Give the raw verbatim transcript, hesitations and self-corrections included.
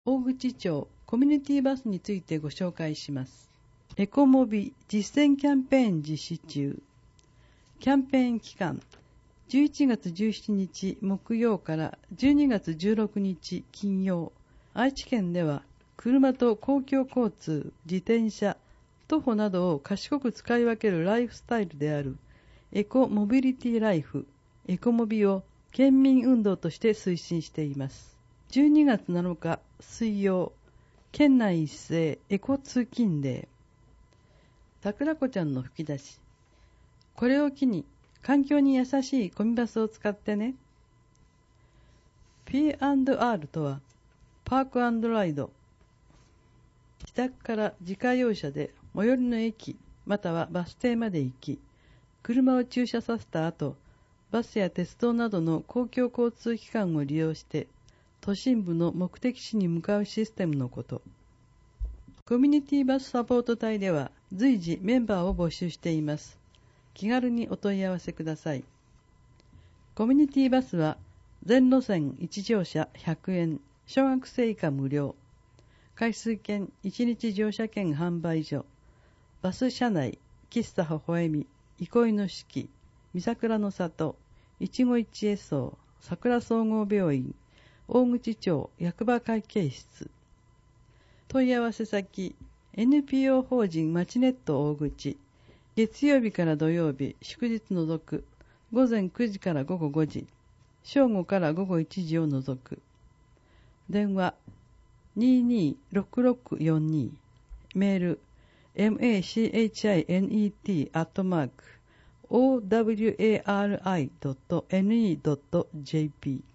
大口町コミュニティバスについてご紹介します。エコモビ実践キャンペーン実施中。キャンペーン期間、じゅういちがつじゅうしちにち木曜からじゅうにがつじゅうろくにち金曜。愛知県では車と公共交通、自転車、徒歩などを賢く使い分けるライフスタイルであるエコモビリティライフ、エコモビを県民運動として推進しています。じゅうにがつなのか水曜、県内一斉エコ通勤デー。桜子ちゃんの吹き出し。これを機に環境に優しいコミバスを使ってね。ピーアンドアール とはパーク&ライド。自宅から自家用車で最寄りの駅またはバス停まで行き、車を駐車させた後、バスや鉄道などの公共交通機関を利用して都心部の目的地に向かうシステムのこと。コミュニティバスサポート隊では随時メンバーを募集しています。気軽にお問い合わせください。コミュニティバスは全路線いち乗車ひゃくえん、小学生以下無料。回数券いちにち乗車券販売所。バス車内、喫茶ほほえみ、憩いの式、三桜の里、一期一会荘、桜総合病院、大口町役場会計室。問い合わせ先、エヌピーオー 法人マチネット大口。月曜日から土曜日、祝日除く。ごぜんくじからごごごじ。正午からごごいちじを除く。電話、にーにーろくろくよんに。メール、マチネット アットマーク オーダブリューエーアールアイ ドット エヌイー ドット ジェーピー